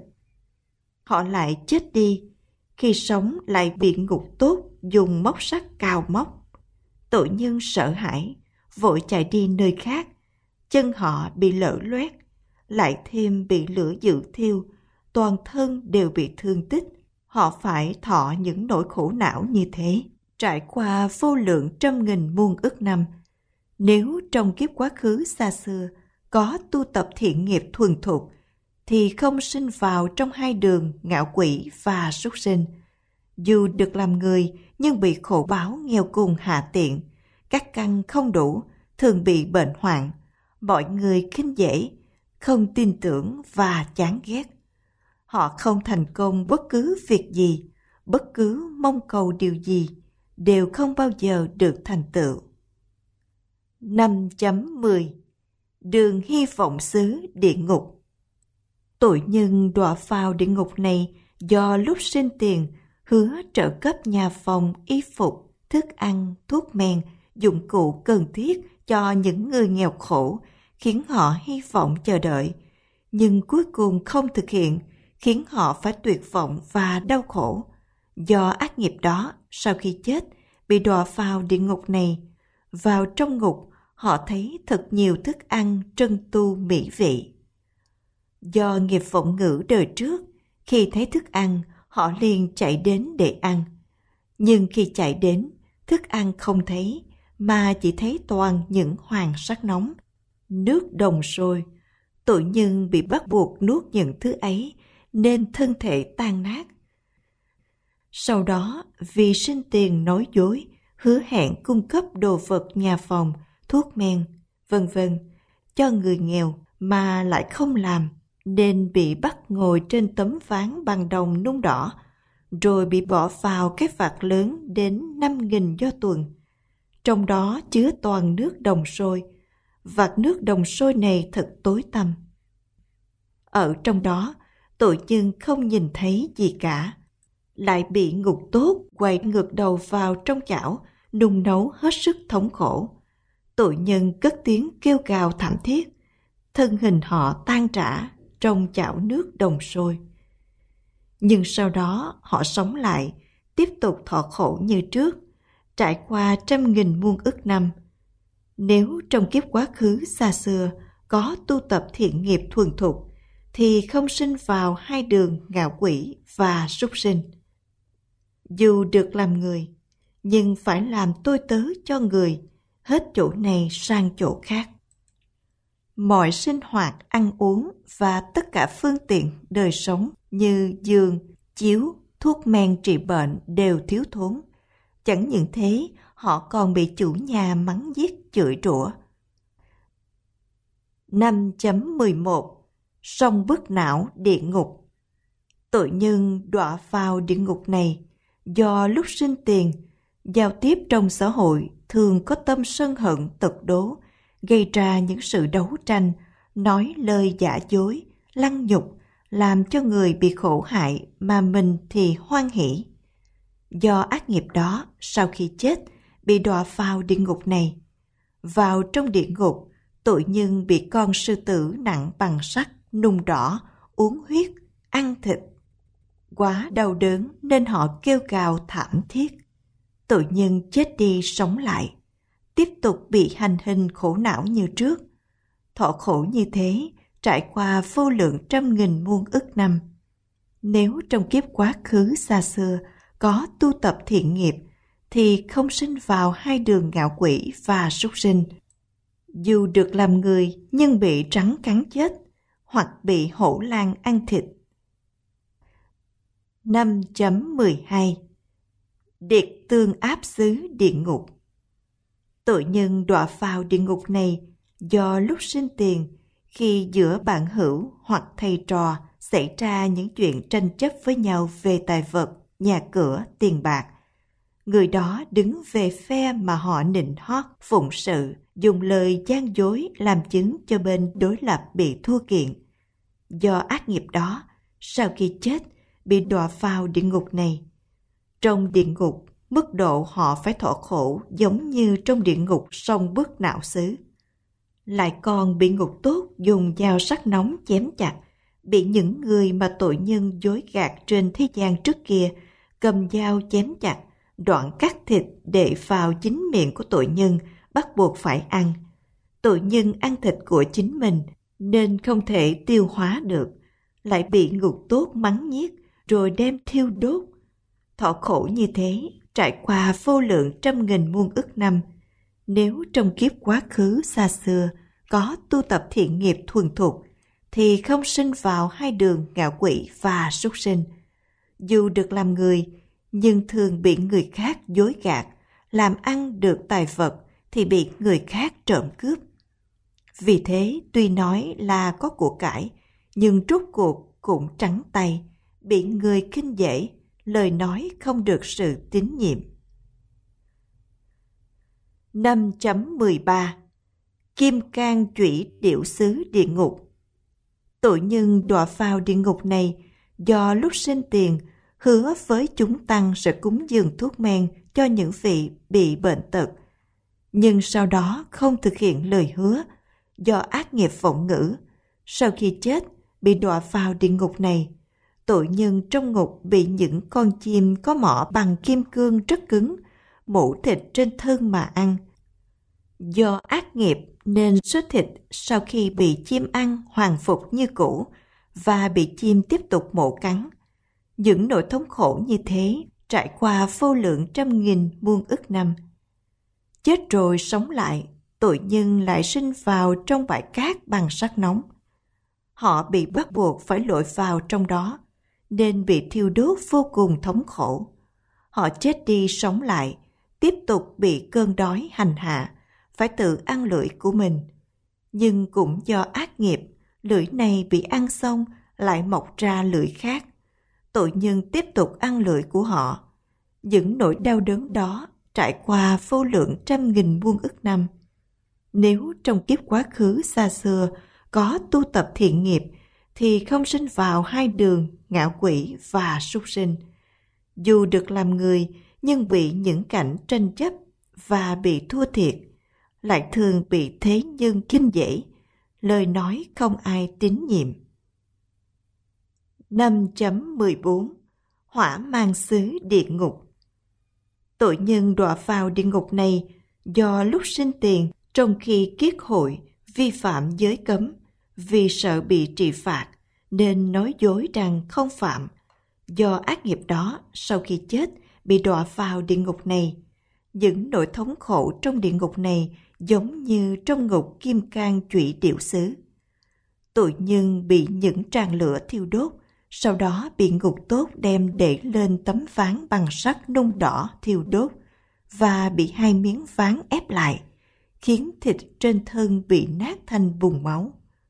Họ lại chết đi, khi sống lại bị ngục tốt dùng móc sắt cào móc. Tội nhân sợ hãi, vội chạy đi nơi khác. Chân họ bị lở loét, lại thêm bị lửa dữ thiêu, toàn thân đều bị thương tích. Họ phải thọ những nỗi khổ não như thế, trải qua vô lượng trăm nghìn muôn ức năm. Nếu trong kiếp quá khứ xa xưa có tu tập thiện nghiệp thuần thục, thì không sinh vào trong hai đường ngạo quỷ và súc sinh. Dù được làm người, nhưng bị khổ báo nghèo cùng hạ tiện, các căn không đủ, thường bị bệnh hoạn, mọi người khinh dễ, không tin tưởng và chán ghét. Họ không thành công bất cứ việc gì, bất cứ mong cầu điều gì, đều không bao giờ được thành tựu. năm chấm mười Đường hy vọng xứ địa ngục. Tội nhân đọa vào địa ngục này do lúc sinh tiền hứa trợ cấp nhà phòng, y phục, thức ăn, thuốc men, dụng cụ cần thiết cho những người nghèo khổ, khiến họ hy vọng chờ đợi, nhưng cuối cùng không thực hiện, khiến họ phải tuyệt vọng và đau khổ. Do ác nghiệp đó, sau khi chết, bị đọa vào địa ngục này. Vào trong ngục, họ thấy thật nhiều thức ăn trân tu mỹ vị. Do nghiệp vọng ngữ đời trước, khi thấy thức ăn, họ liền chạy đến để ăn. Nhưng khi chạy đến, thức ăn không thấy, mà chỉ thấy toàn những hoàng sắc nóng, nước đồng sôi. Tội nhân bị bắt buộc nuốt những thứ ấy, nên thân thể tan nát. Sau đó, vì sinh tiền nói dối, hứa hẹn cung cấp đồ vật nhà phòng, thuốc men, vân vân cho người nghèo mà lại không làm, nên bị bắt ngồi trên tấm ván bằng đồng nung đỏ, rồi bị bỏ vào cái vạc lớn đến năm nghìn do tuần. Trong đó chứa toàn nước đồng sôi. Vạc nước đồng sôi này thật tối tăm. Ở trong đó, tội nhân không nhìn thấy gì cả, lại bị ngục tốt quay ngược đầu vào trong chảo, nung nấu hết sức thống khổ. Tội nhân cất tiếng kêu gào thảm thiết, thân hình họ tan rã trong chảo nước đồng sôi. Nhưng sau đó họ sống lại, tiếp tục thọ khổ như trước, trải qua trăm nghìn muôn ức năm. Nếu trong kiếp quá khứ xa xưa có tu tập thiện nghiệp thuần thục, thì không sinh vào hai đường ngạo quỷ và súc sinh. Dù được làm người, nhưng phải làm tôi tớ cho người, hết chỗ này sang chỗ khác. Mọi sinh hoạt, ăn uống và tất cả phương tiện đời sống như giường, chiếu, thuốc men trị bệnh đều thiếu thốn. Chẳng những thế, họ còn bị chủ nhà mắng giết chửi rủa. năm chấm mười một Sông bức não địa ngục. Tội nhân đọa vào địa ngục này do lúc sinh tiền, giao tiếp trong xã hội thường có tâm sân hận tật đố, gây ra những sự đấu tranh, nói lời giả dối, lăng nhục, làm cho người bị khổ hại mà mình thì hoan hỷ. Do ác nghiệp đó, sau khi chết, bị đọa vào địa ngục này. Vào trong địa ngục, tội nhân bị con sư tử nặng bằng sắt, nung đỏ, uống huyết, ăn thịt. Quá đau đớn nên họ kêu gào thảm thiết. Tội nhân chết đi sống lại, tiếp tục bị hành hình khổ não như trước. Thọ khổ như thế, trải qua vô lượng trăm nghìn muôn ức năm. Nếu trong kiếp quá khứ xa xưa có tu tập thiện nghiệp, thì không sinh vào hai đường ngạo quỷ và súc sinh. Dù được làm người nhưng bị rắn cắn chết, hoặc bị hổ lang ăn thịt. năm chấm mười hai Điệt tương áp xứ địa ngục. Tội nhân đọa vào địa ngục này do lúc sinh tiền, khi giữa bạn hữu hoặc thầy trò xảy ra những chuyện tranh chấp với nhau về tài vật, nhà cửa, tiền bạc. Người đó đứng về phe mà họ nịnh hót, phụng sự, dùng lời gian dối làm chứng cho bên đối lập bị thua kiện. Do ác nghiệp đó, sau khi chết, bị đọa vào địa ngục này. Trong địa ngục, mức độ họ phải thọ khổ giống như trong địa ngục sông bức não xứ. Lại còn bị ngục tốt dùng dao sắc nóng chém chặt, bị những người mà tội nhân dối gạt trên thế gian trước kia cầm dao chém chặt, đoạn cắt thịt để vào chính miệng của tội nhân, bắt buộc phải ăn. Tội nhân ăn thịt của chính mình nên không thể tiêu hóa được, lại bị ngục tốt mắng nhiếc rồi đem thiêu đốt. Thọ khổ như thế, trải qua vô lượng trăm nghìn muôn ức năm. Nếu trong kiếp quá khứ xa xưa có tu tập thiện nghiệp thuần thục, thì không sinh vào hai đường ngạo quỷ và súc sinh. Dù được làm người, nhưng thường bị người khác dối gạt, làm ăn được tài vật thì bị người khác trộm cướp. Vì thế, tuy nói là có của cải, nhưng rốt cuộc cũng trắng tay, bị người khinh dễ, lời nói không được sự tín nhiệm. năm chấm mười ba Kim cang chủy điểu xứ địa ngục. Tội nhân đọa vào địa ngục này do lúc sinh tiền hứa với chúng tăng sẽ cúng dường thuốc men cho những vị bị bệnh tật, nhưng sau đó không thực hiện lời hứa do ác nghiệp vọng ngữ. Sau khi chết, bị đọa vào địa ngục này. Tội nhân trong ngục bị những con chim có mỏ bằng kim cương rất cứng, mổ thịt trên thân mà ăn. Do ác nghiệp nên số thịt sau khi bị chim ăn hoàn phục như cũ và bị chim tiếp tục mổ cắn. Những nỗi thống khổ như thế trải qua vô lượng trăm nghìn muôn ức năm. Chết rồi sống lại, tội nhân lại sinh vào trong bãi cát bằng sắt nóng. Họ bị bắt buộc phải lội vào trong đó, nên bị thiêu đốt vô cùng thống khổ. Họ chết đi sống lại, tiếp tục bị cơn đói hành hạ, phải tự ăn lưỡi của mình. Nhưng cũng do ác nghiệp, lưỡi này bị ăn xong lại mọc ra lưỡi khác. Tội nhân tiếp tục ăn lưỡi của họ. Những nỗi đau đớn đó trải qua vô lượng trăm nghìn muôn ức năm. Nếu trong kiếp quá khứ xa xưa có tu tập thiện nghiệp thì không sinh vào hai đường ngạ quỷ và súc sinh. Dù được làm người nhưng bị những cảnh tranh chấp và bị thua thiệt, lại thường bị thế nhân khinh dễ, lời nói không ai tín nhiệm. năm chấm mười bốn Hỏa mang xứ địa ngục. Tội nhân đọa vào địa ngục này do lúc sinh tiền trong khi kiết hội vi phạm giới cấm, vì sợ bị trị phạt nên nói dối rằng không phạm. Do ác nghiệp đó, sau khi chết bị đọa vào địa ngục này. Những nỗi thống khổ trong địa ngục này giống như trong ngục kim cang chủy điểu xứ. Tội nhân bị những tràn lửa thiêu đốt, sau đó bị ngục tốt đem để lên tấm ván bằng sắt nung đỏ thiêu đốt và bị hai miếng ván ép lại, khiến thịt trên thân bị nát thành bùn máu.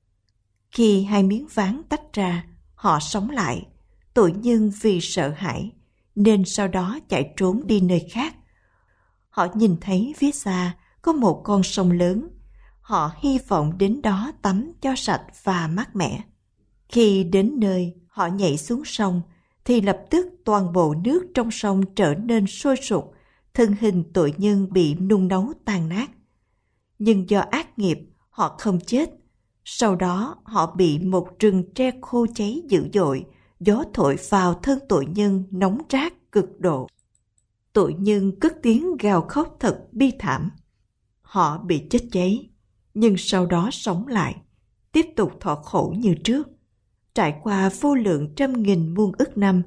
Khi hai miếng ván tách ra, họ sống lại. Tội nhân vì sợ hãi nên sau đó chạy trốn đi nơi khác. Họ nhìn thấy phía xa có một con sông lớn. Họ hy vọng đến đó tắm cho sạch và mát mẻ. Khi đến nơi, họ nhảy xuống sông thì lập tức toàn bộ nước trong sông trở nên sôi sục, thân hình tội nhân bị nung nấu tan nát. Nhưng do ác nghiệp, họ không chết. Sau đó họ bị một rừng tre khô cháy dữ dội, gió thổi vào thân tội nhân nóng rát cực độ. Tội nhân cất tiếng gào khóc thật bi thảm. Họ bị chết cháy, nhưng sau đó sống lại, tiếp tục thọ khổ như trước, trải qua vô lượng trăm nghìn muôn ức năm.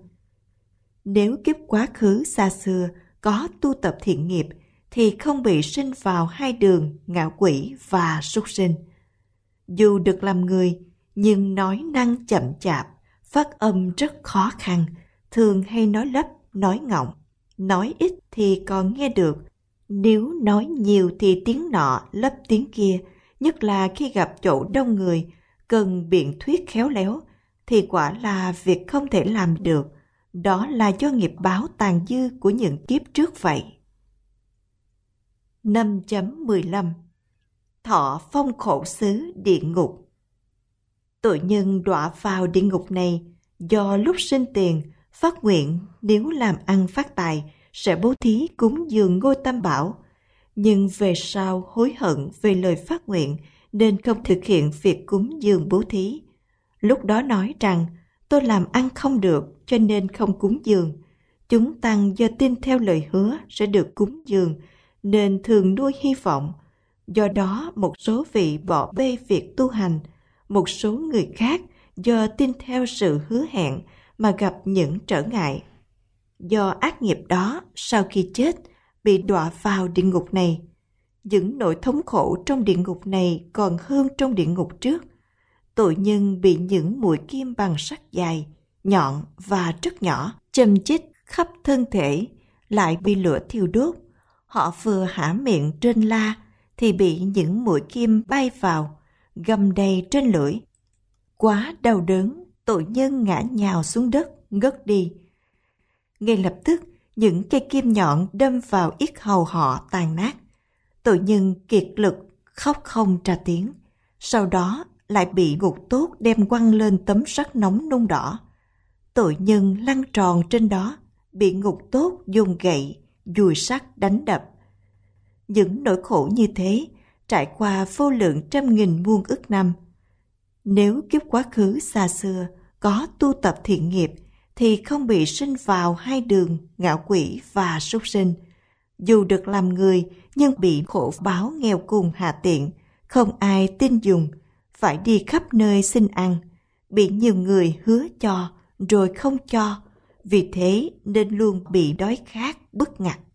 Nếu kiếp quá khứ xa xưa có tu tập thiện nghiệp thì không bị sinh vào hai đường ngạ quỷ và súc sinh. Dù được làm người, nhưng nói năng chậm chạp, phát âm rất khó khăn, thường hay nói lắp, nói ngọng. Nói ít thì còn nghe được, nếu nói nhiều thì tiếng nọ lấp tiếng kia, nhất là khi gặp chỗ đông người, cần biện thuyết khéo léo, thì quả là việc không thể làm được. Đó là do nghiệp báo tàn dư của những kiếp trước vậy. năm chấm mười lăm Thọ phong khổ xứ địa ngục. Tội nhân đọa vào địa ngục này do lúc sinh tiền phát nguyện nếu làm ăn phát tài sẽ bố thí cúng dường ngôi tam bảo, nhưng về sau hối hận về lời phát nguyện nên không thực hiện việc cúng dường bố thí. Lúc đó nói rằng tôi làm ăn không được cho nên không cúng dường. Chúng tăng do tin theo lời hứa sẽ được cúng dường nên thường nuôi hy vọng. Do đó một số vị bỏ bê việc tu hành, một số người khác do tin theo sự hứa hẹn mà gặp những trở ngại. Do ác nghiệp đó, sau khi chết, bị đọa vào địa ngục này. Những nỗi thống khổ trong địa ngục này còn hơn trong địa ngục trước. Tội nhân bị những mũi kim bằng sắt dài, nhọn và rất nhỏ, châm chích khắp thân thể, lại bị lửa thiêu đốt. Họ vừa há miệng trên la, thì bị những mũi kim bay vào, găm đầy trên lưỡi. Quá đau đớn, tội nhân ngã nhào xuống đất, ngất đi. Ngay lập tức, những cây kim nhọn đâm vào yết hầu họ tàn nát. Tội nhân kiệt lực, khóc không ra tiếng. Sau đó lại bị ngục tốt đem quăng lên tấm sắt nóng nung đỏ. Tội nhân lăn tròn trên đó, bị ngục tốt dùng gậy, dùi sắt đánh đập. Những nỗi khổ như thế trải qua vô lượng trăm nghìn muôn ức năm. Nếu kiếp quá khứ xa xưa có tu tập thiện nghiệp thì không bị sinh vào hai đường ngạ quỷ và súc sinh. Dù được làm người nhưng bị khổ báo nghèo cùng hạ tiện, không ai tin dùng, phải đi khắp nơi xin ăn, bị nhiều người hứa cho rồi không cho, vì thế nên luôn bị đói khát bức ngặt.